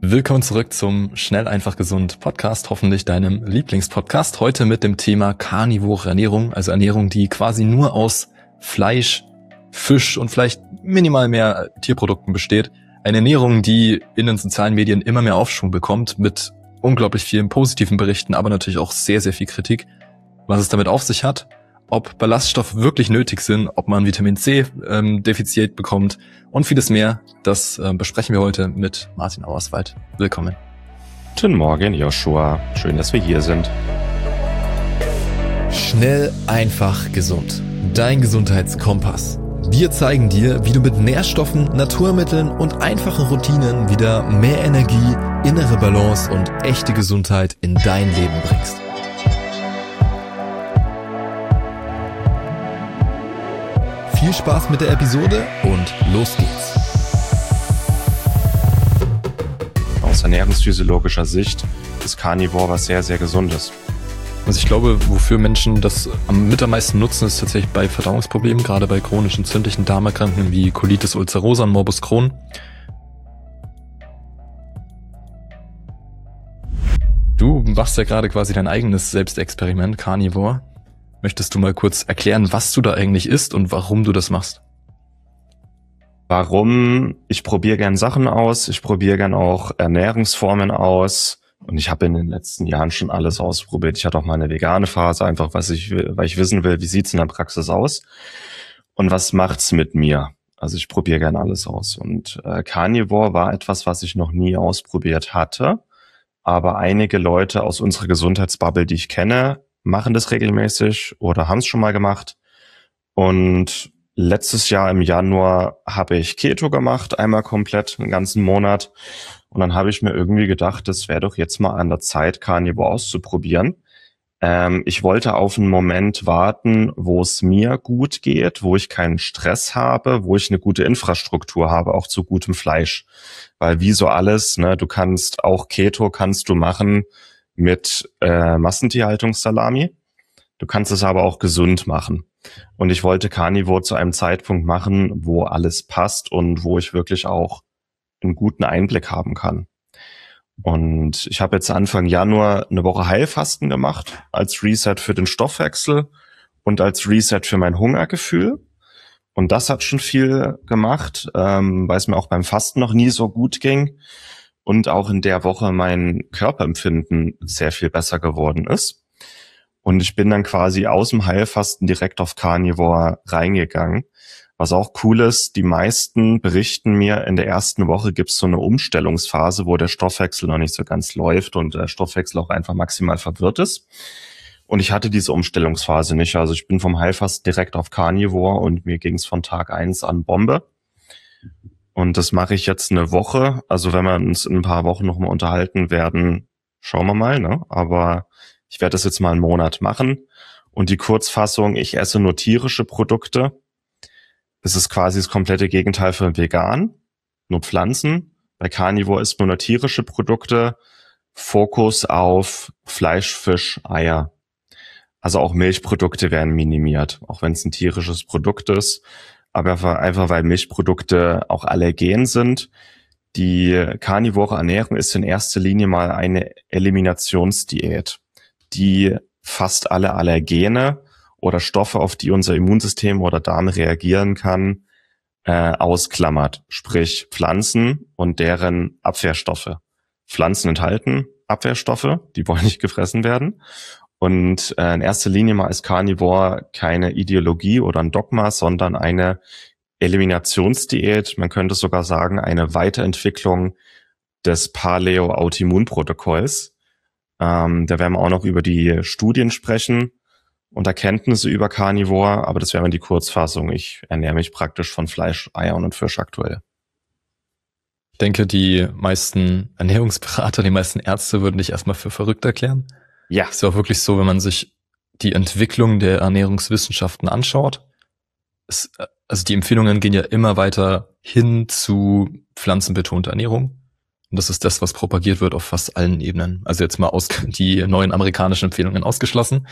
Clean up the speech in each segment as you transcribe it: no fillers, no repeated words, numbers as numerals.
Willkommen zurück zum Schnell, einfach, gesund Podcast, hoffentlich deinem Lieblingspodcast. Heute mit dem Thema karnivore Ernährung, also Ernährung, die quasi nur aus Fleisch, Fisch und vielleicht minimal mehr Tierprodukten besteht. Eine Ernährung, die in den sozialen Medien immer mehr Aufschwung bekommt, mit unglaublich vielen positiven Berichten, aber natürlich auch sehr, sehr viel Kritik. Was es damit auf sich hat, ob Ballaststoffe wirklich nötig sind, ob man Vitamin C Defizit bekommt und vieles mehr, das besprechen wir heute mit Martin Auerswald. Willkommen. Guten Morgen, Joshua. Schön, dass wir hier sind. Schnell, einfach, gesund. Dein Gesundheitskompass. Wir zeigen dir, wie du mit Nährstoffen, Naturmitteln und einfachen Routinen wieder mehr Energie, innere Balance und echte Gesundheit in dein Leben bringst. Viel Spaß mit der Episode und los geht's. Aus ernährungsphysiologischer Sicht ist Carnivore was sehr, sehr Gesundes. Also ich glaube, wofür Menschen das mit am meisten nutzen, ist tatsächlich bei Verdauungsproblemen, gerade bei chronisch entzündlichen Darmerkrankungen wie Colitis ulcerosa und Morbus Crohn. Du machst ja gerade quasi dein eigenes Selbstexperiment, Carnivore. Möchtest du mal kurz erklären, was du da eigentlich isst und warum du das machst? Warum? Ich probiere gern Sachen aus, ich probiere gern auch Ernährungsformen aus und ich habe in den letzten Jahren schon alles ausprobiert. Ich hatte auch mal eine vegane Phase, einfach weil ich wissen will, wie sieht's in der Praxis aus und was macht's mit mir? Also ich probiere gern alles aus und Carnivore war etwas, was ich noch nie ausprobiert hatte, aber einige Leute aus unserer Gesundheitsbubble, die ich kenne, machen das regelmäßig oder haben es schon mal gemacht. Und letztes Jahr im Januar habe ich Keto gemacht, einmal komplett, einen ganzen Monat. Und dann habe ich mir irgendwie gedacht, das wäre doch jetzt mal an der Zeit, Carnivore auszuprobieren. Ich wollte auf einen Moment warten, wo es mir gut geht, wo ich keinen Stress habe, wo ich eine gute Infrastruktur habe, auch zu gutem Fleisch. Weil wie so alles, ne, du kannst auch Keto kannst du machen mit Massentierhaltungssalami. Du kannst es aber auch gesund machen. Und ich wollte Carnivore zu einem Zeitpunkt machen, wo alles passt und wo ich wirklich auch einen guten Einblick haben kann. Und ich habe jetzt Anfang Januar eine Woche Heilfasten gemacht, als Reset für den Stoffwechsel und als Reset für mein Hungergefühl. Und das hat schon viel gemacht, weil es mir auch beim Fasten noch nie so gut ging. Und auch in der Woche mein Körperempfinden sehr viel besser geworden ist. Und ich bin dann quasi aus dem Heilfasten direkt auf Carnivore reingegangen. Was auch cool ist, die meisten berichten mir, in der ersten Woche gibt es so eine Umstellungsphase, wo der Stoffwechsel noch nicht so ganz läuft und der Stoffwechsel auch einfach maximal verwirrt ist. Und ich hatte diese Umstellungsphase nicht. Also ich bin vom Heilfasten direkt auf Carnivore und mir ging es von Tag 1 an Bombe. Und das mache ich jetzt eine Woche. Also wenn wir uns in ein paar Wochen nochmal unterhalten werden, schauen wir mal, ne? Aber ich werde das jetzt mal einen Monat machen. Und die Kurzfassung, ich esse nur tierische Produkte. Das ist quasi das komplette Gegenteil von vegan. Nur Pflanzen. Bei Carnivore isst man nur tierische Produkte. Fokus auf Fleisch, Fisch, Eier. Also auch Milchprodukte werden minimiert, auch wenn es ein tierisches Produkt ist. Aber einfach weil Milchprodukte auch allergen sind. Die karnivore Ernährung ist in erster Linie mal eine Eliminationsdiät, die fast alle Allergene oder Stoffe, auf die unser Immunsystem oder Darm reagieren kann, ausklammert. Sprich Pflanzen und deren Abwehrstoffe. Pflanzen enthalten Abwehrstoffe, die wollen nicht gefressen werden. Und in erster Linie mal ist Carnivore keine Ideologie oder ein Dogma, sondern eine Eliminationsdiät. Man könnte sogar sagen, eine Weiterentwicklung des Paleo-Autoimmunprotokolls. Da werden wir auch noch über die Studien sprechen und Erkenntnisse über Carnivore, aber das wäre mal die Kurzfassung. Ich ernähre mich praktisch von Fleisch, Eiern und Fisch aktuell. Ich denke, die meisten Ernährungsberater, die meisten Ärzte würden dich erstmal für verrückt erklären. Ja. Ist ja auch wirklich so, wenn man sich die Entwicklung der Ernährungswissenschaften anschaut. Also die Empfehlungen gehen ja immer weiter hin zu pflanzenbetonter Ernährung. Und das ist das, was propagiert wird auf fast allen Ebenen. Also jetzt mal die neuen amerikanischen Empfehlungen ausgeschlossen.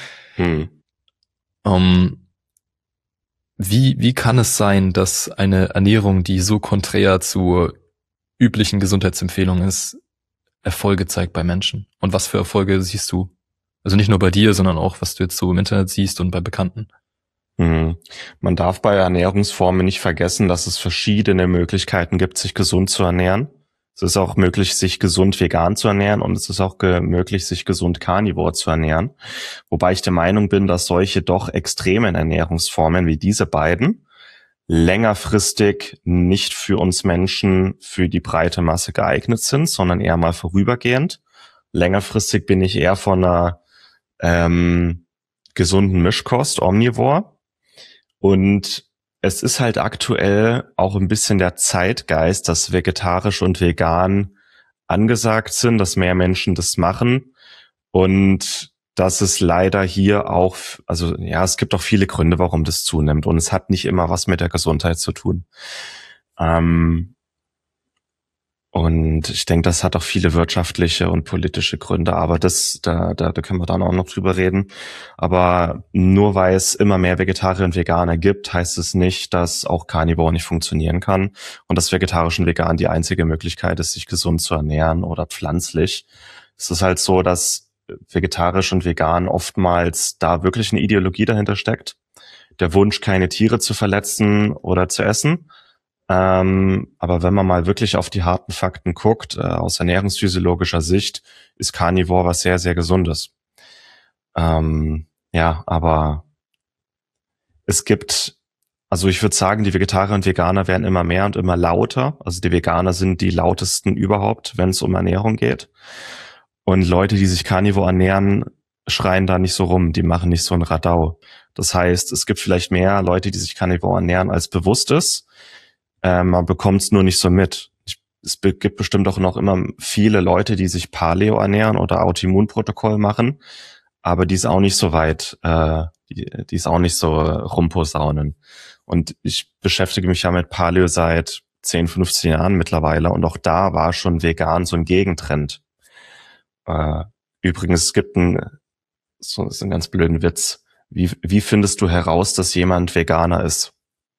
Wie kann es sein, dass eine Ernährung, die so konträr zu üblichen Gesundheitsempfehlungen ist, Erfolge zeigt bei Menschen? Und was für Erfolge siehst du? Also nicht nur bei dir, sondern auch, was du jetzt so im Internet siehst und bei Bekannten. Man darf bei Ernährungsformen nicht vergessen, dass es verschiedene Möglichkeiten gibt, sich gesund zu ernähren. Es ist auch möglich, sich gesund vegan zu ernähren und es ist auch möglich, sich gesund karnivor zu ernähren. Wobei ich der Meinung bin, dass solche doch extremen Ernährungsformen wie diese beiden längerfristig nicht für uns Menschen, für die breite Masse geeignet sind, sondern eher mal vorübergehend. Längerfristig bin ich eher von einer gesunden Mischkost, Omnivore. Und es ist halt aktuell auch ein bisschen der Zeitgeist, dass vegetarisch und vegan angesagt sind, dass mehr Menschen das machen und dass es leider hier auch, also ja, es gibt auch viele Gründe, warum das zunimmt und es hat nicht immer was mit der Gesundheit zu tun. Und ich denke, das hat auch viele wirtschaftliche und politische Gründe, aber da können wir dann auch noch drüber reden. Aber nur weil es immer mehr Vegetarier und Veganer gibt, heißt es nicht, dass auch Carnivore nicht funktionieren kann und dass vegetarisch und vegan die einzige Möglichkeit ist, sich gesund zu ernähren oder pflanzlich. Es ist halt so, dass vegetarisch und vegan oftmals da wirklich eine Ideologie dahinter steckt. Der Wunsch, keine Tiere zu verletzen oder zu essen. Aber wenn man mal wirklich auf die harten Fakten guckt, aus ernährungsphysiologischer Sicht, ist Carnivore was sehr, sehr Gesundes. Ja, aber es gibt, also ich würde sagen, die Vegetarier und Veganer werden immer mehr und immer lauter. Also die Veganer sind die lautesten überhaupt, wenn es um Ernährung geht. Und Leute, die sich Carnivore ernähren, schreien da nicht so rum, die machen nicht so ein Radau. Das heißt, es gibt vielleicht mehr Leute, die sich Carnivore ernähren, als bewusst ist. Man bekommt es nur nicht so mit. Es gibt bestimmt auch noch immer viele Leute, die sich Paleo ernähren oder Autoimmunprotokoll machen, aber die ist auch nicht so weit, die ist auch nicht so rumposaunen. Und ich beschäftige mich ja mit Paleo seit 10, 15 Jahren mittlerweile und auch da war schon vegan so ein Gegentrend. Übrigens, es gibt einen ganz blöden Witz. Wie findest du heraus, dass jemand Veganer ist?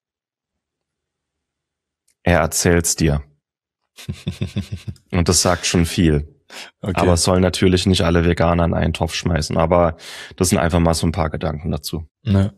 Er erzählt's dir. Und das sagt schon viel. Okay. Aber es sollen natürlich nicht alle Veganer in einen Topf schmeißen. Aber das sind einfach mal so ein paar Gedanken dazu. Ne.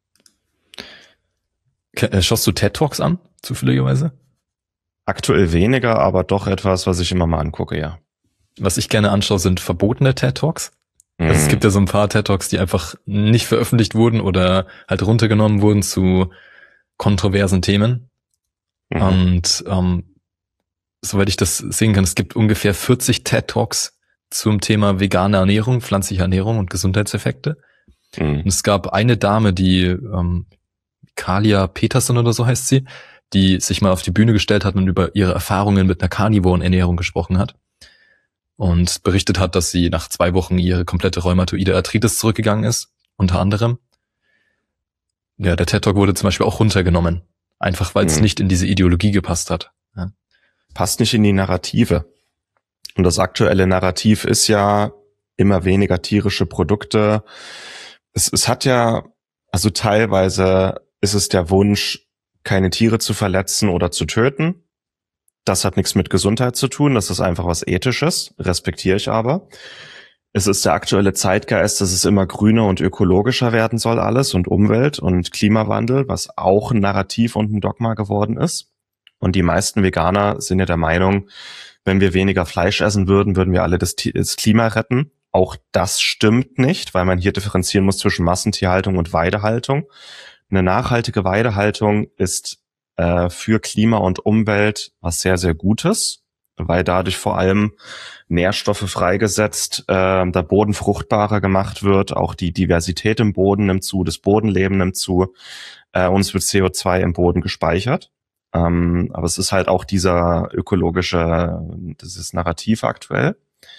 Schaust du TED-Talks an, zufälligerweise? Aktuell weniger, aber doch etwas, was ich immer mal angucke, ja. Was ich gerne anschaue, sind verbotene TED-Talks. Also es gibt ja so ein paar TED-Talks, die einfach nicht veröffentlicht wurden oder halt runtergenommen wurden zu kontroversen Themen. Und soweit ich das sehen kann, es gibt ungefähr 40 TED-Talks zum Thema vegane Ernährung, pflanzliche Ernährung und Gesundheitseffekte. Und es gab eine Dame, die Kalia Peterson oder so heißt sie, die sich mal auf die Bühne gestellt hat und über ihre Erfahrungen mit einer karnivoren Ernährung gesprochen hat. Und berichtet hat, dass sie nach 2 Wochen ihre komplette rheumatoide Arthritis zurückgegangen ist, unter anderem. Ja, der TED-Talk wurde zum Beispiel auch runtergenommen. Einfach, weil es nicht in diese Ideologie gepasst hat. Ja. Passt nicht in die Narrative. Und das aktuelle Narrativ ist ja immer weniger tierische Produkte. Es hat ja, also teilweise ist es der Wunsch, keine Tiere zu verletzen oder zu töten. Das hat nichts mit Gesundheit zu tun. Das ist einfach was Ethisches. Respektiere ich aber. Es ist der aktuelle Zeitgeist, dass es immer grüner und ökologischer werden soll alles und Umwelt und Klimawandel, was auch ein Narrativ und ein Dogma geworden ist. Und die meisten Veganer sind ja der Meinung, wenn wir weniger Fleisch essen würden, würden wir alle das Klima retten. Auch das stimmt nicht, weil man hier differenzieren muss zwischen Massentierhaltung und Weidehaltung. Eine nachhaltige Weidehaltung ist für Klima und Umwelt was sehr, sehr Gutes, weil dadurch vor allem Nährstoffe freigesetzt, der Boden fruchtbarer gemacht wird, auch die Diversität im Boden nimmt zu, das Bodenleben nimmt zu, und es wird CO2 im Boden gespeichert. Aber es ist halt auch dieses Narrativ aktuell.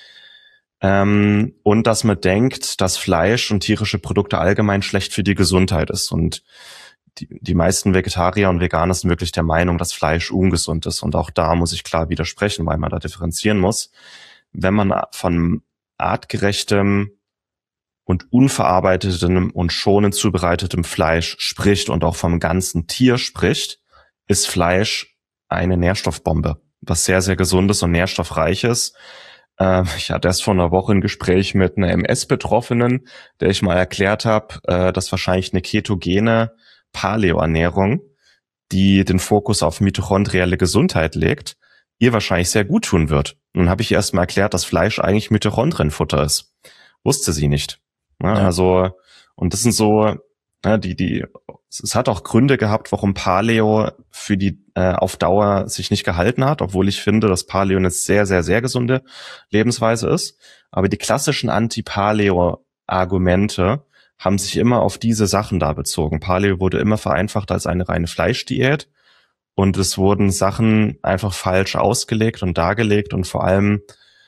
Und dass man denkt, dass Fleisch und tierische Produkte allgemein schlecht für die Gesundheit ist. Und die meisten Vegetarier und Veganer sind wirklich der Meinung, dass Fleisch ungesund ist. Und auch da muss ich klar widersprechen, weil man da differenzieren muss. Wenn man von artgerechtem und unverarbeitetem und schonend zubereitetem Fleisch spricht und auch vom ganzen Tier spricht, ist Fleisch eine Nährstoffbombe, was sehr, sehr gesundes und nährstoffreiches. Ich hatte erst vor einer Woche ein Gespräch mit einer MS-Betroffenen, der ich mal erklärt habe, dass wahrscheinlich eine ketogene Paleo-Ernährung, die den Fokus auf mitochondrielle Gesundheit legt, ihr wahrscheinlich sehr gut tun wird. Nun habe ich ihr erst mal erklärt, dass Fleisch eigentlich Mitochondrienfutter ist. Wusste sie nicht. Ja. Also, und das sind so, es hat auch Gründe gehabt, warum Paleo für die auf Dauer sich nicht gehalten hat, obwohl ich finde, dass Paleo eine sehr, sehr, sehr gesunde Lebensweise ist. Aber die klassischen Anti-Paleo-Argumente haben sich immer auf diese Sachen da bezogen. Paleo wurde immer vereinfacht als eine reine Fleischdiät und es wurden Sachen einfach falsch ausgelegt und dargelegt und vor allem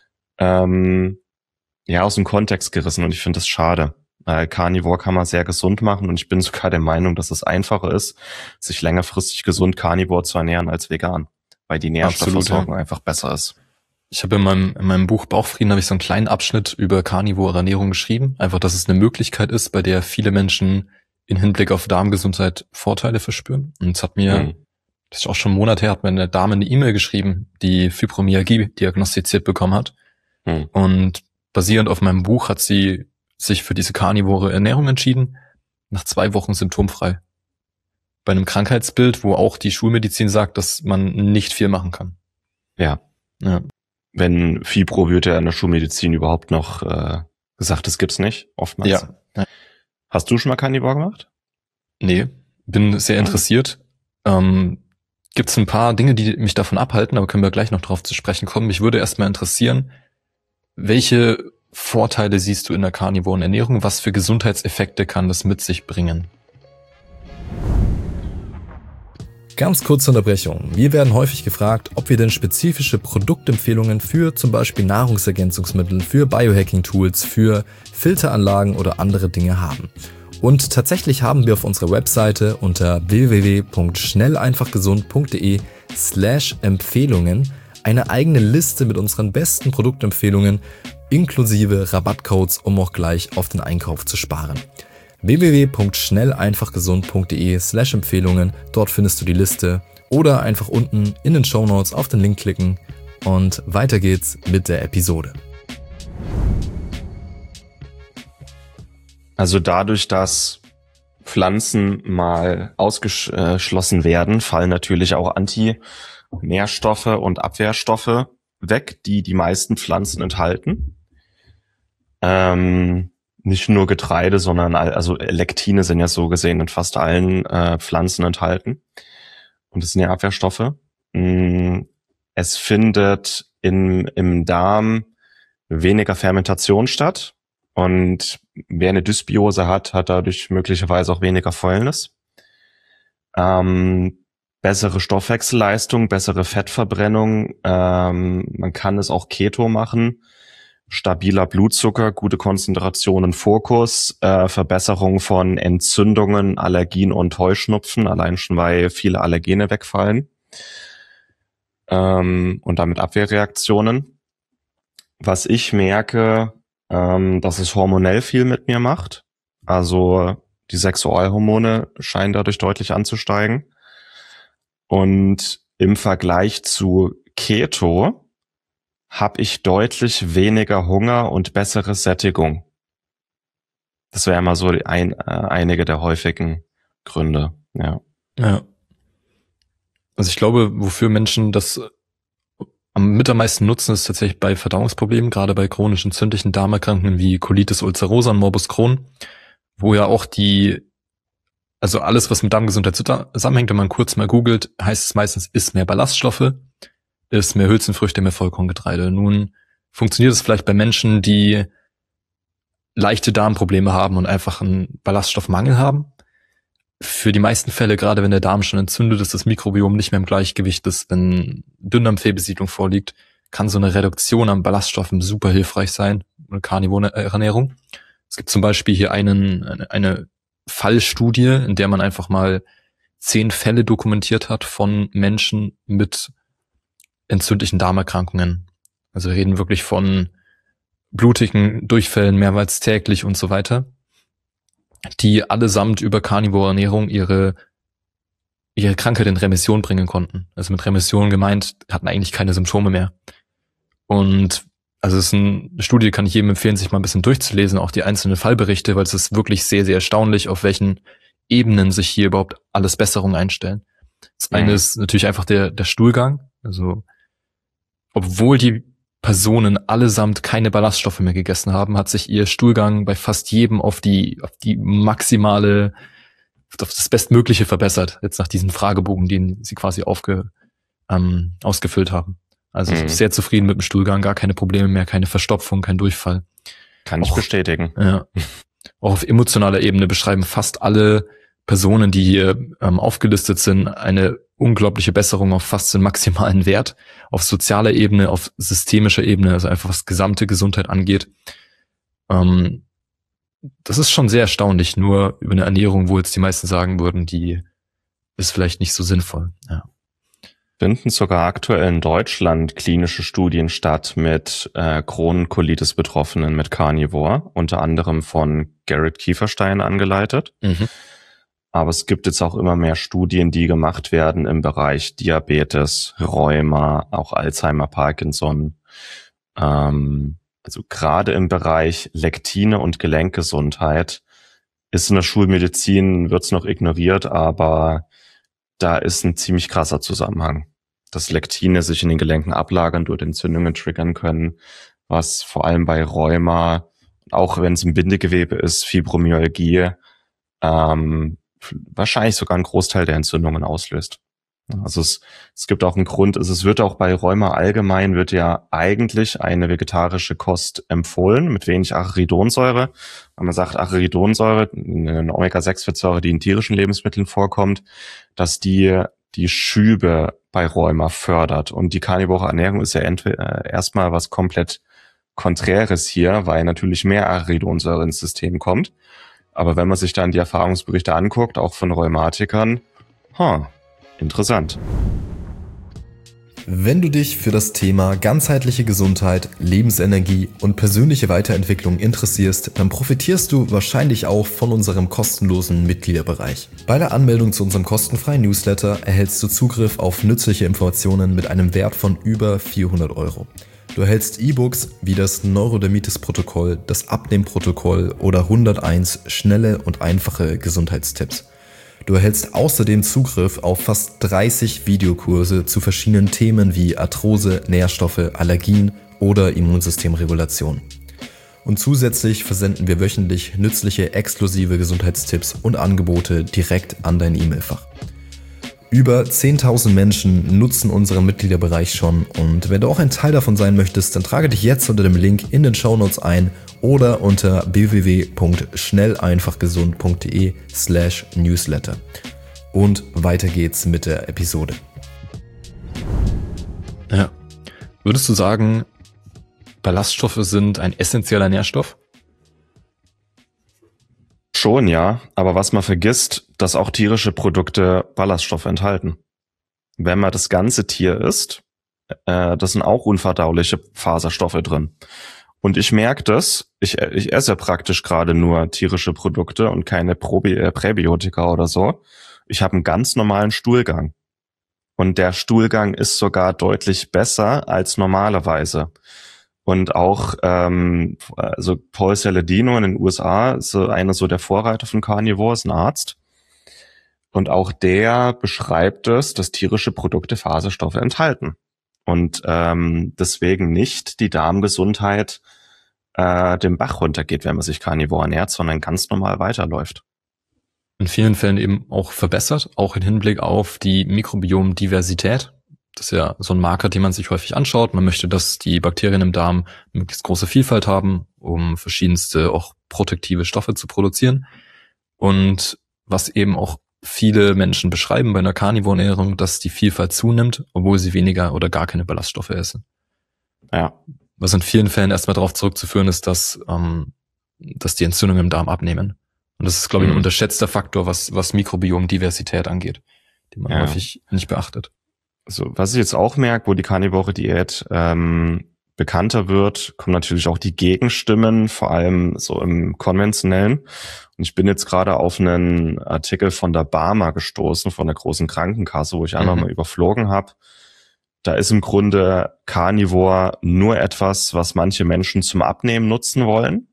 aus dem Kontext gerissen und ich finde das schade. Carnivore kann man sehr gesund machen und ich bin sogar der Meinung, dass es einfacher ist, sich längerfristig gesund Carnivore zu ernähren als vegan, weil die Nährstoffversorgung einfach besser ist. Ich habe in meinem Buch Bauchfrieden habe ich so einen kleinen Abschnitt über Carnivore Ernährung geschrieben, einfach, dass es eine Möglichkeit ist, bei der viele Menschen in Hinblick auf Darmgesundheit Vorteile verspüren. Und es hat mir, das ist auch schon einen Monat her, hat mir eine Dame eine E-Mail geschrieben, die Fibromyalgie diagnostiziert bekommen hat. Und basierend auf meinem Buch hat sie sich für diese karnivore Ernährung entschieden, nach 2 Wochen symptomfrei. Bei einem Krankheitsbild, wo auch die Schulmedizin sagt, dass man nicht viel machen kann. Ja. Wenn Fibro wird ja in der Schulmedizin überhaupt noch gesagt, das gibt's nicht, oftmals. Ja. Hast du schon mal Carnivore gemacht? Nee, bin sehr interessiert. Gibt's ein paar Dinge, die mich davon abhalten, aber können wir gleich noch drauf zu sprechen kommen. Mich würde erstmal interessieren, welche Vorteile siehst du in der karnivoren Ernährung? Was für Gesundheitseffekte kann das mit sich bringen? Ganz kurze Unterbrechung. Wir werden häufig gefragt, ob wir denn spezifische Produktempfehlungen für zum Beispiel Nahrungsergänzungsmittel, für Biohacking-Tools, für Filteranlagen oder andere Dinge haben. Und tatsächlich haben wir auf unserer Webseite unter www.schnelleinfachgesund.de/Empfehlungen eine eigene Liste mit unseren besten Produktempfehlungen inklusive Rabattcodes, um auch gleich auf den Einkauf zu sparen. www.schnelleinfachgesund.de/Empfehlungen, dort findest du die Liste oder einfach unten in den Shownotes auf den Link klicken und weiter geht's mit der Episode. Also dadurch, dass Pflanzen mal ausgeschlossen werden, fallen natürlich auch Antinährstoffe und Abwehrstoffe weg, die die meisten Pflanzen enthalten. Nicht nur Getreide, sondern also Lektine sind ja so gesehen in fast allen Pflanzen enthalten. Und das sind ja Abwehrstoffe. Es findet im Darm weniger Fermentation statt. Und wer eine Dysbiose hat dadurch möglicherweise auch weniger Fäulnis. Bessere Stoffwechselleistung, bessere Fettverbrennung. Man kann es auch Keto machen. Stabiler Blutzucker, gute Konzentration und Fokus, Verbesserung von Entzündungen, Allergien und Heuschnupfen, allein schon weil viele Allergene wegfallen und damit Abwehrreaktionen. Was ich merke, dass es hormonell viel mit mir macht, also die Sexualhormone scheinen dadurch deutlich anzusteigen und im Vergleich zu Keto habe ich deutlich weniger Hunger und bessere Sättigung. Das wäre mal so einige der häufigen Gründe. Ja. Also ich glaube, wofür Menschen das mit am meisten nutzen, ist tatsächlich bei Verdauungsproblemen, gerade bei chronisch entzündlichen Darmerkrankungen wie Colitis ulcerosa und Morbus Crohn, wo ja auch also alles, was mit Darmgesundheit zusammenhängt, wenn man kurz mal googelt, heißt es meistens, isst mehr Ballaststoffe, isst mehr Hülsenfrüchte, mehr Vollkorngetreide. Nun funktioniert es vielleicht bei Menschen, die leichte Darmprobleme haben und einfach einen Ballaststoffmangel haben. Für die meisten Fälle, gerade wenn der Darm schon entzündet ist, das Mikrobiom nicht mehr im Gleichgewicht ist, wenn Dünndarmfehlbesiedlung vorliegt, kann so eine Reduktion an Ballaststoffen super hilfreich sein, eine karnivore Ernährung. Es gibt zum Beispiel hier eine Fallstudie, in der man einfach mal 10 Fälle dokumentiert hat von Menschen mit entzündlichen Darmerkrankungen. Also wir reden wirklich von blutigen Durchfällen mehrmals täglich und so weiter, die allesamt über karnivore Ernährung ihre Krankheit in Remission bringen konnten. Also mit Remission gemeint, hatten eigentlich keine Symptome mehr. Und Also es ist eine Studie, kann ich jedem empfehlen, sich mal ein bisschen durchzulesen, auch die einzelnen Fallberichte, weil es ist wirklich sehr, sehr erstaunlich, auf welchen Ebenen sich hier überhaupt alles Besserungen einstellen. Das eine ist natürlich einfach der Stuhlgang. Also obwohl die Personen allesamt keine Ballaststoffe mehr gegessen haben, hat sich ihr Stuhlgang bei fast jedem auf die maximale, auf das Bestmögliche verbessert, jetzt nach diesem Fragebogen, den sie quasi ausgefüllt haben. Also sehr zufrieden mit dem Stuhlgang, gar keine Probleme mehr, keine Verstopfung, kein Durchfall. Kann ich bestätigen. Ja. Auch auf emotionaler Ebene beschreiben fast alle Personen, die hier aufgelistet sind, eine unglaubliche Besserung auf fast den maximalen Wert. Auf sozialer Ebene, auf systemischer Ebene, also einfach was gesamte Gesundheit angeht. Das ist schon sehr erstaunlich, nur über eine Ernährung, wo jetzt die meisten sagen würden, die ist vielleicht nicht so sinnvoll. Ja. Finden sogar aktuell in Deutschland klinische Studien statt mit Crohn-Colitis-Betroffenen mit Carnivore, unter anderem von Garrett Kieferstein angeleitet. Aber es gibt jetzt auch immer mehr Studien, die gemacht werden im Bereich Diabetes, Rheuma, auch Alzheimer, Parkinson. Also gerade im Bereich Lektine und Gelenkgesundheit ist in der Schulmedizin, wird's noch ignoriert, aber da ist ein ziemlich krasser Zusammenhang, dass Lektine sich in den Gelenken ablagern, dort Entzündungen triggern können, was vor allem bei Rheuma, auch wenn es im Bindegewebe ist, Fibromyalgie, wahrscheinlich sogar einen Großteil der Entzündungen auslöst. Also es gibt auch einen Grund, es wird auch bei Rheuma allgemein, wird ja eigentlich eine vegetarische Kost empfohlen, mit wenig Arachidonsäure. Wenn man sagt, Arachidonsäure, eine Omega-6-Fettsäure, die in tierischen Lebensmitteln vorkommt, dass die Schübe bei Rheuma fördert. Und die karnivore Ernährung ist ja erstmal was komplett Konträres hier, weil natürlich mehr Arachidonsäure ins System kommt. Aber wenn man sich dann die Erfahrungsberichte anguckt, auch von Rheumatikern, interessant. Wenn du dich für das Thema ganzheitliche Gesundheit, Lebensenergie und persönliche Weiterentwicklung interessierst, dann profitierst du wahrscheinlich auch von unserem kostenlosen Mitgliederbereich. Bei der Anmeldung zu unserem kostenfreien Newsletter erhältst du Zugriff auf nützliche Informationen mit einem Wert von über 400 €. Du erhältst E-Books wie das Neurodermitis-Protokoll, das Abnehmprotokoll oder 101 schnelle und einfache Gesundheitstipps. Du erhältst außerdem Zugriff auf fast 30 Videokurse zu verschiedenen Themen wie Arthrose, Nährstoffe, Allergien oder Immunsystemregulation. Und zusätzlich versenden wir wöchentlich nützliche, exklusive Gesundheitstipps und Angebote direkt an dein E-Mail-Fach. Über 10.000 Menschen nutzen unseren Mitgliederbereich schon und wenn du auch ein Teil davon sein möchtest, dann trage dich jetzt unter dem Link in den Shownotes ein oder unter www.schnelleinfachgesund.de/newsletter. Und weiter geht's mit der Episode. Ja. Würdest du sagen, Ballaststoffe sind ein essentieller Nährstoff? Schon, ja. Aber was man vergisst, dass auch tierische Produkte Ballaststoffe enthalten. Wenn man das ganze Tier isst, das sind auch unverdauliche Faserstoffe drin. Und ich merke das, ich esse praktisch gerade nur tierische Produkte und keine Präbiotika oder so. Ich habe einen ganz normalen Stuhlgang. Und der Stuhlgang ist sogar deutlich besser als normalerweise. Und auch also Paul Saladino in den USA ist einer so der Vorreiter von Carnivore, ist ein Arzt. Und auch der beschreibt es, dass tierische Produkte Faserstoffe enthalten. Und deswegen nicht die Darmgesundheit den Bach runtergeht, wenn man sich Carnivore ernährt, sondern ganz normal weiterläuft. In vielen Fällen eben auch verbessert, auch im Hinblick auf die Mikrobiomdiversität. Das ist ja so ein Marker, den man sich häufig anschaut. Man möchte, dass die Bakterien im Darm möglichst große Vielfalt haben, um verschiedenste auch protektive Stoffe zu produzieren. Und was eben auch viele Menschen beschreiben bei einer Carnivore-Ernährung, dass die Vielfalt zunimmt, obwohl sie weniger oder gar keine Ballaststoffe essen. Ja. Was in vielen Fällen erstmal darauf zurückzuführen ist, dass die Entzündungen im Darm abnehmen. Und das ist, glaube ich, ein unterschätzter Faktor, was Mikrobiomdiversität angeht, den man häufig nicht beachtet. Also, was ich jetzt auch merke, wo die Carnivore-Diät bekannter wird, kommen natürlich auch die Gegenstimmen, vor allem so im Konventionellen. Und ich bin jetzt gerade auf einen Artikel von der BARMER gestoßen, von der großen Krankenkasse, wo ich einfach mal überflogen habe. Da ist im Grunde Carnivore nur etwas, was manche Menschen zum Abnehmen nutzen wollen,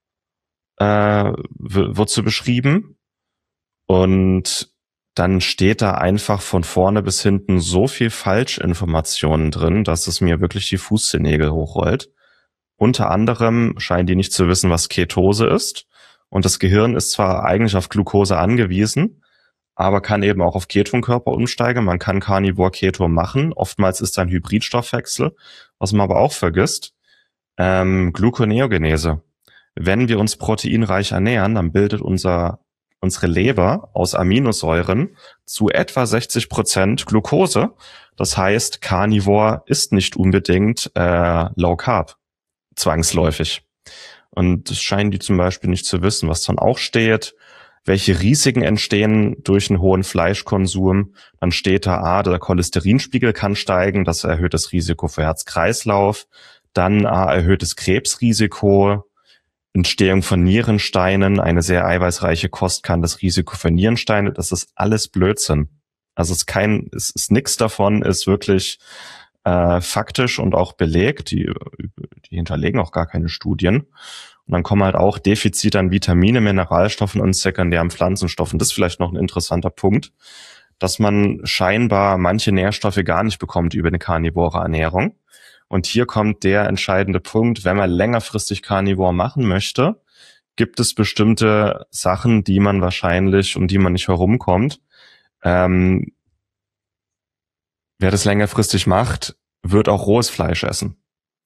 wird so beschrieben. Und dann steht da einfach von vorne bis hinten so viel Falschinformationen drin, dass es mir wirklich die Fußzehennägel hochrollt. Unter anderem scheinen die nicht zu wissen, was Ketose ist. Und das Gehirn ist zwar eigentlich auf Glucose angewiesen, aber kann eben auch auf Ketonkörper umsteigen. Man kann Carnivore-Keto machen. Oftmals ist da ein Hybridstoffwechsel. Was man aber auch vergisst, Gluconeogenese. Wenn wir uns proteinreich ernähren, dann bildet unsere Leber aus Aminosäuren zu etwa 60% Glucose. Das heißt, Carnivore ist nicht unbedingt Low Carb, zwangsläufig. Und das scheinen die zum Beispiel nicht zu wissen, was dann auch steht, welche Risiken entstehen durch einen hohen Fleischkonsum. Dann steht da, der Cholesterinspiegel kann steigen, das erhöht das Risiko für Herz-Kreislauf. Dann erhöhtes Krebsrisiko, Entstehung von Nierensteinen, eine sehr eiweißreiche Kost kann das Risiko für Nierensteine, das ist alles Blödsinn. Also es ist nichts davon, ist wirklich faktisch und auch belegt, die hinterlegen auch gar keine Studien. Und dann kommen halt auch Defizite an Vitamine, Mineralstoffen und sekundären Pflanzenstoffen. Das ist vielleicht noch ein interessanter Punkt, dass man scheinbar manche Nährstoffe gar nicht bekommt über eine karnivore Ernährung. Und hier kommt der entscheidende Punkt, wenn man längerfristig Carnivore machen möchte, gibt es bestimmte Sachen, die man wahrscheinlich, um die man nicht herumkommt. Wer das längerfristig macht, wird auch rohes Fleisch essen.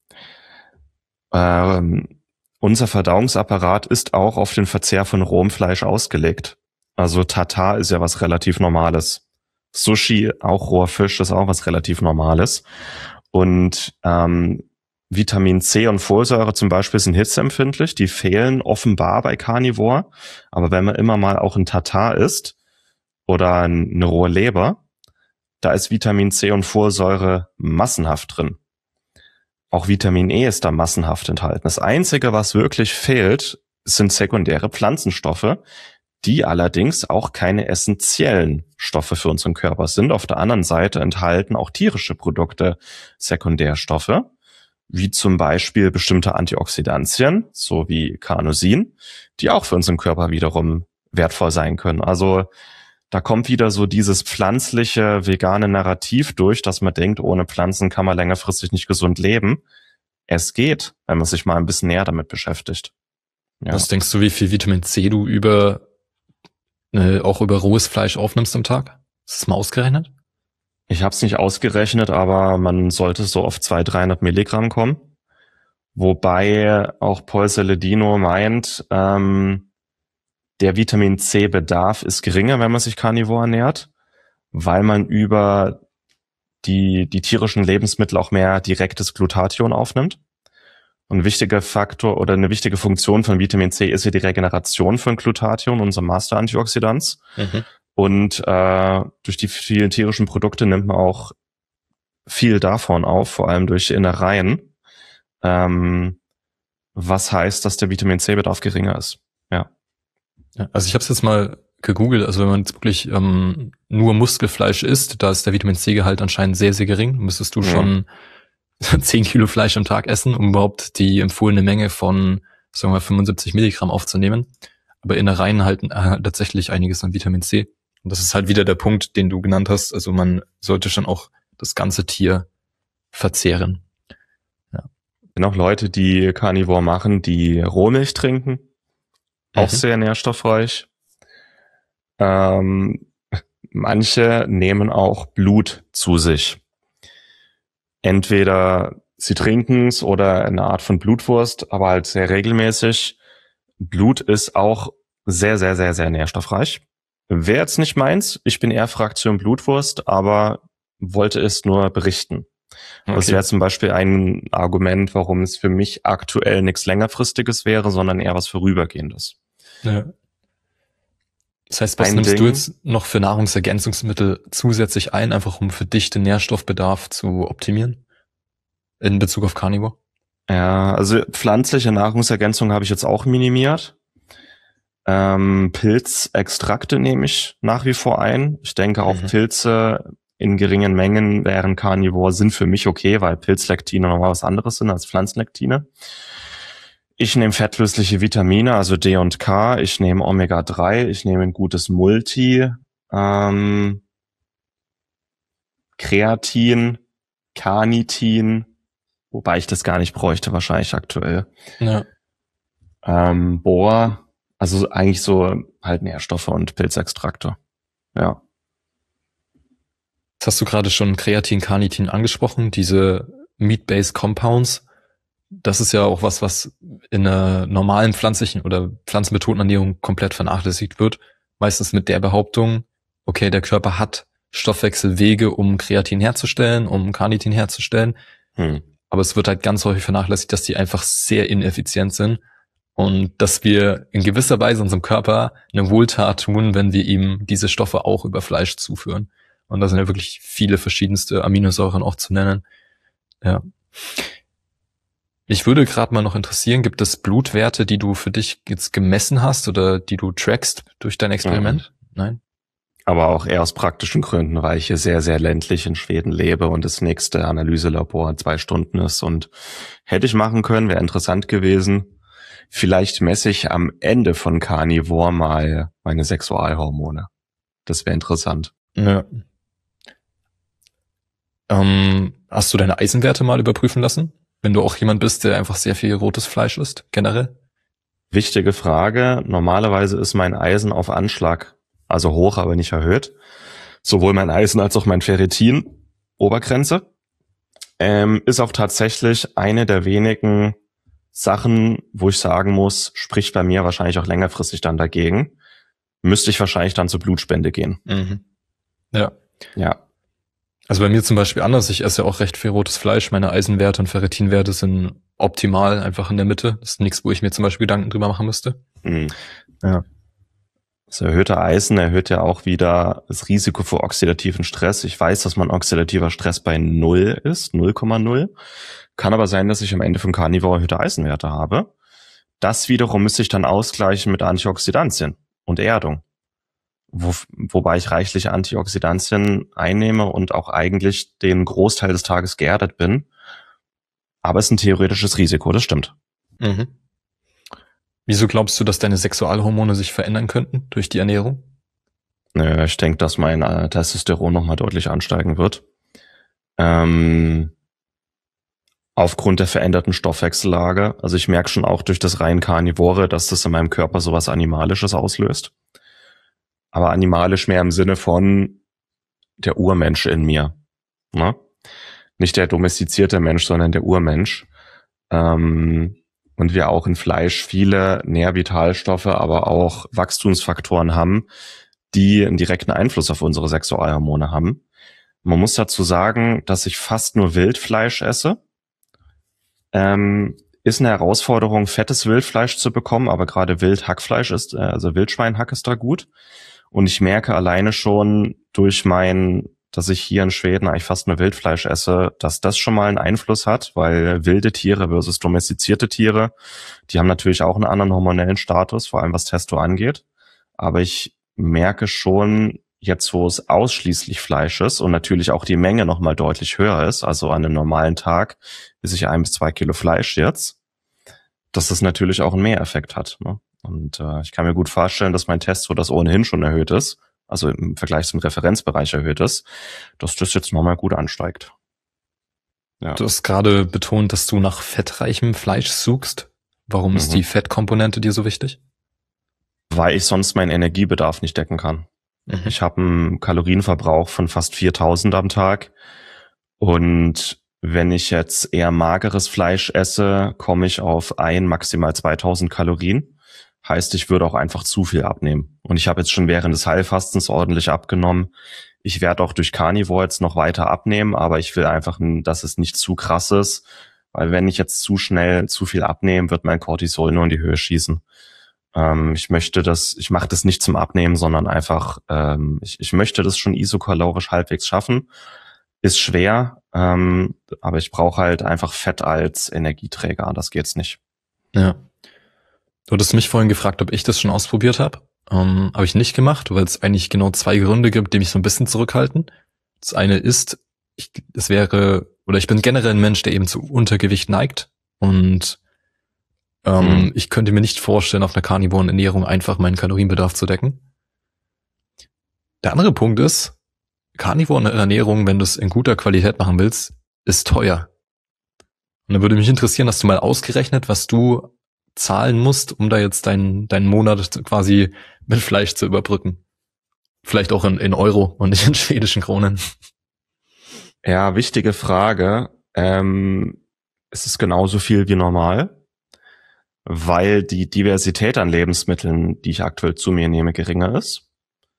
Unser Verdauungsapparat ist auch auf den Verzehr von rohem Fleisch ausgelegt. Also Tartar ist ja was relativ Normales. Sushi, auch roher Fisch, ist auch was relativ Normales. Und Vitamin C und Folsäure zum Beispiel sind hitzeempfindlich. Die fehlen offenbar bei Carnivore. Aber wenn man immer mal auch ein Tartar isst oder eine rohe Leber, da ist Vitamin C und Folsäure massenhaft drin. Auch Vitamin E ist da massenhaft enthalten. Das Einzige, was wirklich fehlt, sind sekundäre Pflanzenstoffe, die allerdings auch keine essentiellen Stoffe für unseren Körper sind. Auf der anderen Seite enthalten auch tierische Produkte Sekundärstoffe, wie zum Beispiel bestimmte Antioxidantien, so wie Carnosin, die auch für unseren Körper wiederum wertvoll sein können. Also da kommt wieder so dieses pflanzliche, vegane Narrativ durch, dass man denkt, ohne Pflanzen kann man längerfristig nicht gesund leben. Es geht, wenn man sich mal ein bisschen näher damit beschäftigt. Ja. Was denkst du, wie viel Vitamin C du auch über rohes Fleisch aufnimmst am Tag? Ist das mal ausgerechnet? Ich habe es nicht ausgerechnet, aber man sollte so auf 200-300 Milligramm kommen. Wobei auch Paul Saladino meint, der Vitamin C-Bedarf ist geringer, wenn man sich karnivor ernährt, weil man über die tierischen Lebensmittel auch mehr direktes Glutathion aufnimmt. Und ein wichtiger Faktor oder eine wichtige Funktion von Vitamin C ist ja die Regeneration von Glutathion, unserem Master-Antioxidans. Mhm. Und durch die vielen tierischen Produkte nimmt man auch viel davon auf, vor allem durch Innereien. Was heißt, dass der Vitamin C-Bedarf geringer ist. Ja. Also ich habe es jetzt mal gegoogelt, also wenn man jetzt wirklich nur Muskelfleisch isst, da ist der Vitamin C-Gehalt anscheinend sehr, sehr gering. Müsstest du schon 10 Kilo Fleisch am Tag essen, um überhaupt die empfohlene Menge von, sagen wir, 75 Milligramm aufzunehmen. Aber Innereien halten tatsächlich einiges an Vitamin C. Und das ist halt wieder der Punkt, den du genannt hast. Also man sollte schon auch das ganze Tier verzehren. Ja. Es sind auch Leute, die Carnivore machen, die Rohmilch trinken. Auch sehr nährstoffreich. Manche nehmen auch Blut zu sich. Entweder sie trinken es oder eine Art von Blutwurst, aber halt sehr regelmäßig. Blut ist auch sehr, sehr, sehr, sehr nährstoffreich. Wäre jetzt nicht meins, ich bin eher Fraktion Blutwurst, aber wollte es nur berichten. Okay. Das wäre zum Beispiel ein Argument, warum es für mich aktuell nichts längerfristiges wäre, sondern eher was Vorübergehendes. Ja. Das heißt, was nimmst du jetzt noch für Nahrungsergänzungsmittel zusätzlich ein, einfach um für dich den Nährstoffbedarf zu optimieren in Bezug auf Carnivore? Ja, also pflanzliche Nahrungsergänzung habe ich jetzt auch minimiert. Pilzextrakte nehme ich nach wie vor ein. Ich denke auch Pilze in geringen Mengen wären Carnivore, sind für mich okay, weil Pilzlektine nochmal was anderes sind als Pflanzenlektine. Ich nehme fettlösliche Vitamine, also D und K. Ich nehme Omega-3. Ich nehme ein gutes Multi. Kreatin, Carnitin, wobei ich das gar nicht bräuchte wahrscheinlich aktuell. Ja. Bohr, also eigentlich so halt Nährstoffe und Pilzextrakte. Ja. Jetzt hast du gerade schon Kreatin, Carnitin angesprochen, diese Meat-Based Compounds. Das ist ja auch was in einer normalen pflanzlichen oder pflanzenbetonten Ernährung komplett vernachlässigt wird. Meistens mit der Behauptung, okay, der Körper hat Stoffwechselwege, um Kreatin herzustellen, um Carnitin herzustellen. Aber es wird halt ganz häufig vernachlässigt, dass die einfach sehr ineffizient sind und dass wir in gewisser Weise unserem Körper eine Wohltat tun, wenn wir ihm diese Stoffe auch über Fleisch zuführen. Und da sind ja wirklich viele verschiedenste Aminosäuren auch zu nennen. Ja. Mich würde gerade mal noch interessieren, gibt es Blutwerte, die du für dich jetzt gemessen hast oder die du trackst durch dein Experiment? Nein? Aber auch eher aus praktischen Gründen, weil ich hier sehr, sehr ländlich in Schweden lebe und das nächste Analyselabor 2 Stunden ist. Und hätte ich machen können, wäre interessant gewesen. Vielleicht messe ich am Ende von Carnivore mal meine Sexualhormone. Das wäre interessant. Ja. Hast du deine Eisenwerte mal überprüfen lassen? Wenn du auch jemand bist, der einfach sehr viel rotes Fleisch isst, generell? Wichtige Frage. Normalerweise ist mein Eisen auf Anschlag, also hoch, aber nicht erhöht. Sowohl mein Eisen als auch mein Ferritin, Obergrenze. Ist auch tatsächlich eine der wenigen Sachen, wo ich sagen muss, spricht bei mir wahrscheinlich auch längerfristig dann dagegen. Müsste ich wahrscheinlich dann zur Blutspende gehen. Mhm. Ja. Ja. Also bei mir zum Beispiel anders, ich esse ja auch recht viel rotes Fleisch, meine Eisenwerte und Ferritinwerte sind optimal, einfach in der Mitte. Das ist nichts, wo ich mir zum Beispiel Gedanken drüber machen müsste. Ja. Das erhöhte Eisen erhöht ja auch wieder das Risiko für oxidativen Stress. Ich weiß, dass mein oxidativer Stress bei 0 ist, 0,0. Kann aber sein, dass ich am Ende von Carnivore erhöhte Eisenwerte habe. Das wiederum müsste ich dann ausgleichen mit Antioxidantien und Erdung. Wobei ich reichlich Antioxidantien einnehme und auch eigentlich den Großteil des Tages geerdet bin. Aber es ist ein theoretisches Risiko, das stimmt. Mhm. Wieso glaubst du, dass deine Sexualhormone sich verändern könnten durch die Ernährung? Ich denke, dass mein Testosteron nochmal deutlich ansteigen wird. Aufgrund der veränderten Stoffwechsellage. Also ich merke schon auch durch das rein Carnivore, dass das in meinem Körper sowas Animalisches auslöst. Aber animalisch mehr im Sinne von der Urmensch in mir. Ne? Nicht der domestizierte Mensch, sondern der Urmensch. Und wir auch in Fleisch viele Nährvitalstoffe, aber auch Wachstumsfaktoren haben, die einen direkten Einfluss auf unsere Sexualhormone haben. Man muss dazu sagen, dass ich fast nur Wildfleisch esse. Ist eine Herausforderung, fettes Wildfleisch zu bekommen, aber gerade Wildhackfleisch ist, also Wildschweinhack ist da gut. Und ich merke alleine schon durch dass ich hier in Schweden eigentlich fast nur Wildfleisch esse, dass das schon mal einen Einfluss hat, weil wilde Tiere versus domestizierte Tiere, die haben natürlich auch einen anderen hormonellen Status, vor allem was Testo angeht. Aber ich merke schon, jetzt wo es ausschließlich Fleisch ist und natürlich auch die Menge nochmal deutlich höher ist, also an einem normalen Tag esse ich 1 bis 2 Kilo Fleisch jetzt, dass das natürlich auch einen Mehreffekt hat, ne? Und ich kann mir gut vorstellen, dass mein Testo, das ohnehin schon erhöht ist, also im Vergleich zum Referenzbereich erhöht ist, dass das jetzt nochmal gut ansteigt. Ja. Du hast gerade betont, dass du nach fettreichem Fleisch suchst. Warum ist die Fettkomponente dir so wichtig? Weil ich sonst meinen Energiebedarf nicht decken kann. Ich habe einen Kalorienverbrauch von fast 4000 am Tag und wenn ich jetzt eher mageres Fleisch esse, komme ich auf maximal 2000 Kalorien. Heißt, ich würde auch einfach zu viel abnehmen. Und ich habe jetzt schon während des Heilfastens ordentlich abgenommen. Ich werde auch durch Carnivore jetzt noch weiter abnehmen, aber ich will einfach, dass es nicht zu krass ist, weil wenn ich jetzt zu schnell zu viel abnehme, wird mein Cortisol nur in die Höhe schießen. Ich mache das nicht zum Abnehmen, sondern einfach, ich möchte das schon isokalorisch halbwegs schaffen. Ist schwer, aber ich brauche halt einfach Fett als Energieträger, das geht's nicht. Ja. Du hattest mich vorhin gefragt, ob ich das schon ausprobiert habe. Habe ich nicht gemacht, weil es eigentlich genau 2 Gründe gibt, die mich so ein bisschen zurückhalten. Das eine ist, ich bin generell ein Mensch, der eben zu Untergewicht neigt und ich könnte mir nicht vorstellen, auf einer karnivoren Ernährung einfach meinen Kalorienbedarf zu decken. Der andere Punkt ist, karnivore Ernährung, wenn du es in guter Qualität machen willst, ist teuer. Und da würde mich interessieren, hast du mal ausgerechnet, was du zahlen musst, um da jetzt deinen Monat quasi mit Fleisch zu überbrücken? Vielleicht auch in Euro und nicht in schwedischen Kronen. Ja, wichtige Frage. Es ist genauso viel wie normal, weil die Diversität an Lebensmitteln, die ich aktuell zu mir nehme, geringer ist.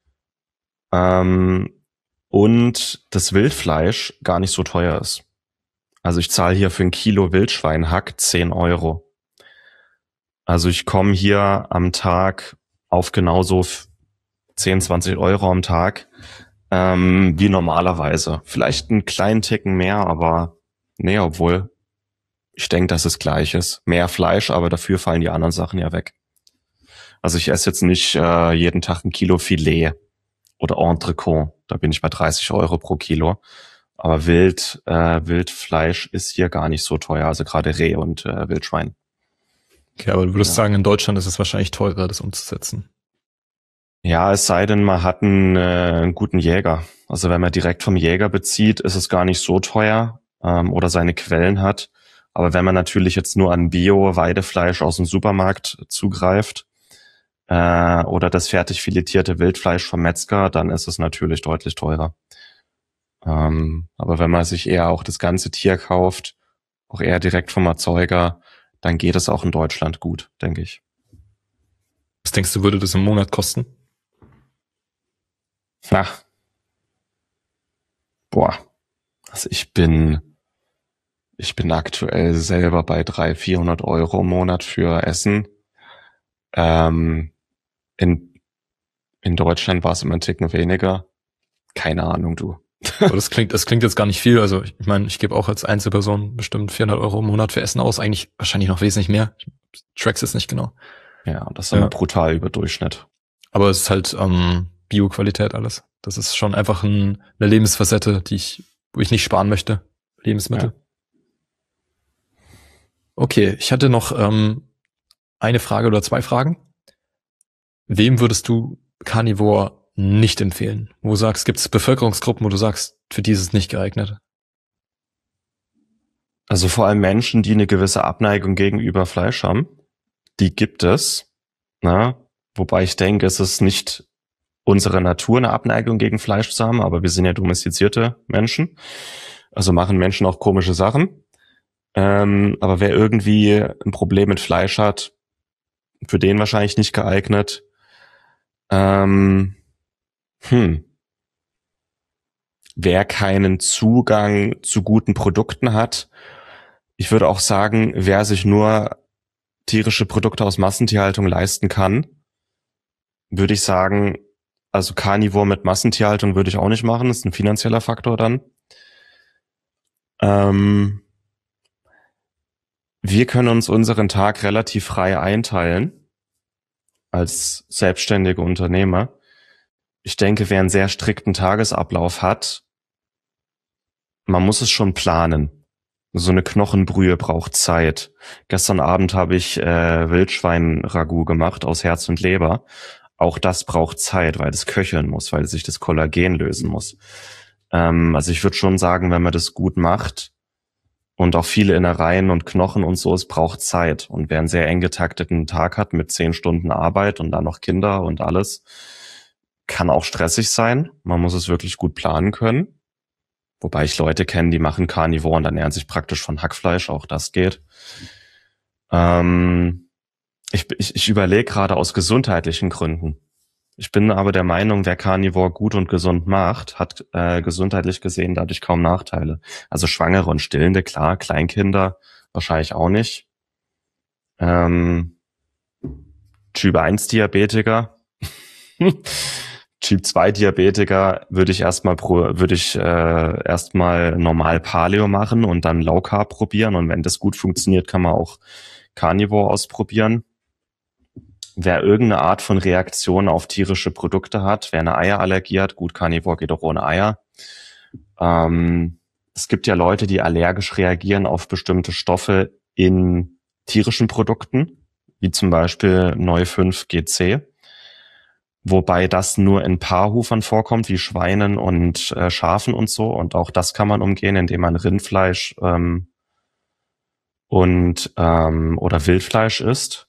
Und das Wildfleisch gar nicht so teuer ist. Also ich zahle hier für 1 Kilo Wildschweinhack 10 Euro. Also ich komme hier am Tag auf genauso 10, 20 Euro am Tag wie normalerweise. Vielleicht einen kleinen Ticken mehr, aber nee, obwohl ich denke, dass es gleich ist. Mehr Fleisch, aber dafür fallen die anderen Sachen ja weg. Also ich esse jetzt nicht jeden Tag 1 Kilo Filet oder Entrecôte. Da bin ich bei 30 Euro pro Kilo. Aber Wildfleisch ist hier gar nicht so teuer. Also gerade Reh und Wildschwein. Okay, aber du würdest sagen, in Deutschland ist es wahrscheinlich teurer, das umzusetzen. Ja, es sei denn, man hat einen guten Jäger. Also wenn man direkt vom Jäger bezieht, ist es gar nicht so teuer oder seine Quellen hat. Aber wenn man natürlich jetzt nur an Bio-Weidefleisch aus dem Supermarkt zugreift oder das fertig filetierte Wildfleisch vom Metzger, dann ist es natürlich deutlich teurer. Aber wenn man sich eher auch das ganze Tier kauft, auch eher direkt vom Erzeuger, dann geht es auch in Deutschland gut, denke ich. Was denkst du, würde das im Monat kosten? Also ich bin aktuell selber bei 300-400 Euro im Monat für Essen. In Deutschland war es immer ein Ticken weniger. Keine Ahnung, du. Aber das klingt jetzt gar nicht viel. Also ich meine, ich gebe auch als Einzelperson bestimmt 400 Euro im Monat für Essen aus. Eigentlich wahrscheinlich noch wesentlich mehr. Ich track's jetzt nicht genau. Ja, das ist immer brutal über Durchschnitt. Aber es ist halt Bio-Qualität alles. Das ist schon einfach eine Lebensfacette, wo ich nicht sparen möchte. Lebensmittel. Ja. Okay, ich hatte noch eine Frage oder 2 Fragen. Wem würdest du Carnivore nicht empfehlen? Wo du sagst, gibt es Bevölkerungsgruppen, wo du sagst, für die ist es nicht geeignet? Also vor allem Menschen, die eine gewisse Abneigung gegenüber Fleisch haben, die gibt es. Wobei ich denke, es ist nicht unsere Natur, eine Abneigung gegen Fleisch zu haben, aber wir sind ja domestizierte Menschen. Also machen Menschen auch komische Sachen. Aber wer irgendwie ein Problem mit Fleisch hat, für den wahrscheinlich nicht geeignet. Wer keinen Zugang zu guten Produkten hat, ich würde auch sagen, wer sich nur tierische Produkte aus Massentierhaltung leisten kann, würde ich sagen, also Carnivore mit Massentierhaltung würde ich auch nicht machen, das ist ein finanzieller Faktor dann. Wir können uns unseren Tag relativ frei einteilen als selbstständige Unternehmer. Ich denke, wer einen sehr strikten Tagesablauf hat, man muss es schon planen. So eine Knochenbrühe braucht Zeit. Gestern Abend habe ich Wildschwein-Ragout gemacht aus Herz und Leber. Auch das braucht Zeit, weil es köcheln muss, weil sich das Kollagen lösen muss. Also ich würde schon sagen, wenn man das gut macht und auch viele Innereien und Knochen und so, es braucht Zeit. Und wer einen sehr eng getakteten Tag hat mit 10 Stunden Arbeit und dann noch Kinder und alles, kann auch stressig sein. Man muss es wirklich gut planen können. Wobei ich Leute kenne, die machen Carnivore und ernähren sich praktisch von Hackfleisch, auch das geht. Ich überlege gerade aus gesundheitlichen Gründen. Ich bin aber der Meinung, wer Carnivore gut und gesund macht, hat gesundheitlich gesehen dadurch kaum Nachteile. Also Schwangere und Stillende, klar, Kleinkinder wahrscheinlich auch nicht. Typ 1 Diabetiker, Typ 2 Diabetiker würde ich erstmal normal Paleo machen und dann Low Carb probieren, und wenn das gut funktioniert, kann man auch Carnivore ausprobieren. Wer irgendeine Art von Reaktion auf tierische Produkte hat, wer eine Eierallergie hat, gut, Carnivore geht auch ohne Eier. Es gibt ja Leute, die allergisch reagieren auf bestimmte Stoffe in tierischen Produkten, wie zum Beispiel Neu5 GC, wobei das nur in Paarhufern vorkommt, wie Schweinen und Schafen und so. Und auch das kann man umgehen, indem man Rindfleisch oder Wildfleisch isst.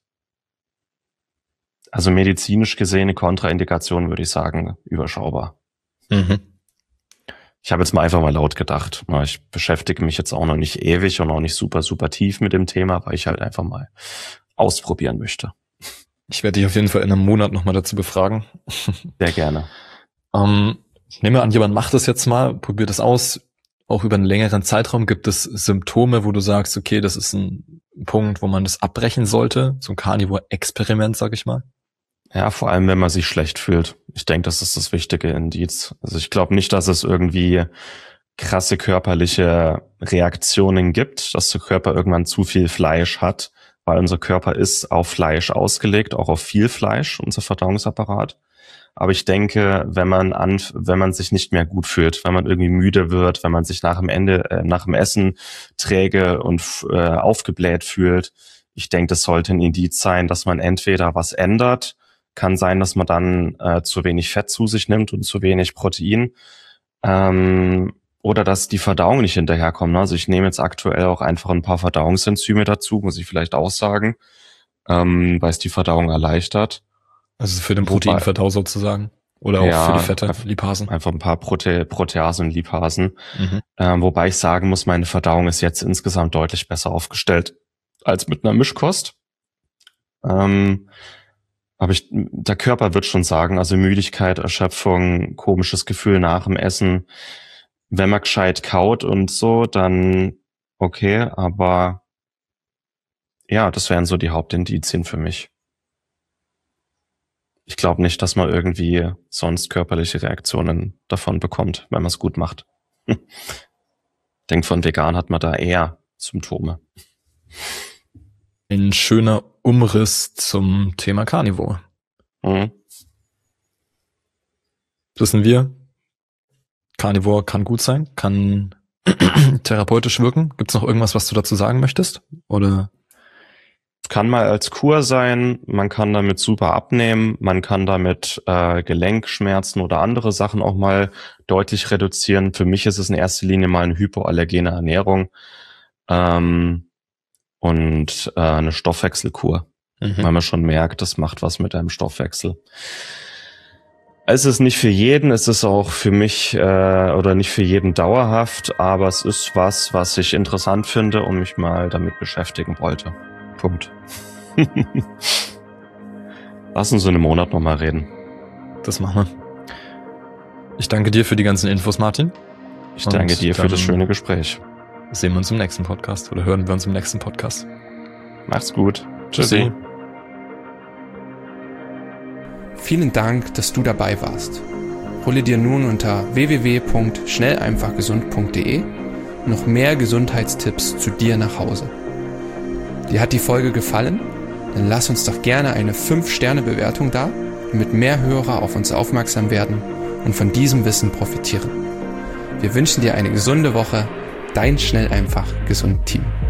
Also medizinisch gesehene Kontraindikation würde ich sagen, überschaubar. Mhm. Ich habe jetzt mal einfach mal laut gedacht. Ich beschäftige mich jetzt auch noch nicht ewig und auch nicht super, super tief mit dem Thema, weil ich halt einfach mal ausprobieren möchte. Ich werde dich auf jeden Fall in einem Monat nochmal dazu befragen. Sehr gerne. Nehmen wir an, jemand macht das jetzt mal, probiert das aus. Auch über einen längeren Zeitraum gibt es Symptome, wo du sagst, okay, das ist ein Punkt, wo man das abbrechen sollte. So ein Carnivore-Experiment, sag ich mal. Ja, vor allem, wenn man sich schlecht fühlt. Ich denke, das ist das wichtige Indiz. Also ich glaube nicht, dass es irgendwie krasse körperliche Reaktionen gibt, dass der Körper irgendwann zu viel Fleisch hat, weil unser Körper ist auf Fleisch ausgelegt, auch auf viel Fleisch, unser Verdauungsapparat. Aber ich denke, wenn man sich nicht mehr gut fühlt, wenn man irgendwie müde wird, wenn man sich nach dem Essen träge und aufgebläht fühlt, ich denke, das sollte ein Indiz sein, dass man entweder was ändert. Kann sein, dass man dann zu wenig Fett zu sich nimmt und zu wenig Protein. Oder dass die Verdauung nicht hinterherkommt. Also ich nehme jetzt aktuell auch einfach ein paar Verdauungsenzyme dazu, muss ich vielleicht auch sagen, weil es die Verdauung erleichtert. Also für den Proteinverdau sozusagen. Oder auch für die Fette, Lipasen. Einfach ein paar Proteasen und Lipasen. Wobei ich sagen muss, meine Verdauung ist jetzt insgesamt deutlich besser aufgestellt als mit einer Mischkost. Aber der Körper wird schon sagen, also Müdigkeit, Erschöpfung, komisches Gefühl nach dem Essen. Wenn man gescheit kaut und so, dann okay, aber ja, das wären so die Hauptindizien für mich. Ich glaube nicht, dass man irgendwie sonst körperliche Reaktionen davon bekommt, wenn man es gut macht. Ich denke, von vegan hat man da eher Symptome. Ein schöner Umriss zum Thema Carnivore. Mhm. Wissen wir, Carnivore kann gut sein, kann therapeutisch wirken. Gibt es noch irgendwas, was du dazu sagen möchtest? Oder? Kann mal als Kur sein, man kann damit super abnehmen, man kann damit Gelenkschmerzen oder andere Sachen auch mal deutlich reduzieren. Für mich ist es in erster Linie mal eine hypoallergene Ernährung und eine Stoffwechselkur, weil man schon merkt, das macht was mit deinem Stoffwechsel. Es ist nicht für jeden, es ist auch für mich oder nicht für jeden dauerhaft, aber es ist was ich interessant finde und mich mal damit beschäftigen wollte. Punkt. Lass uns in einem Monat nochmal reden. Das machen wir. Ich danke dir für die ganzen Infos, Martin. Ich danke dir für das schöne Gespräch. Sehen wir uns im nächsten Podcast oder hören wir uns im nächsten Podcast. Macht's gut. Tschüssi. Vielen Dank, dass du dabei warst. Hole dir nun unter www.schnelleinfachgesund.de noch mehr Gesundheitstipps zu dir nach Hause. Dir hat die Folge gefallen? Dann lass uns doch gerne eine 5-Sterne-Bewertung da, damit mehr Hörer auf uns aufmerksam werden und von diesem Wissen profitieren. Wir wünschen dir eine gesunde Woche. Dein Schnell einfach gesund Team.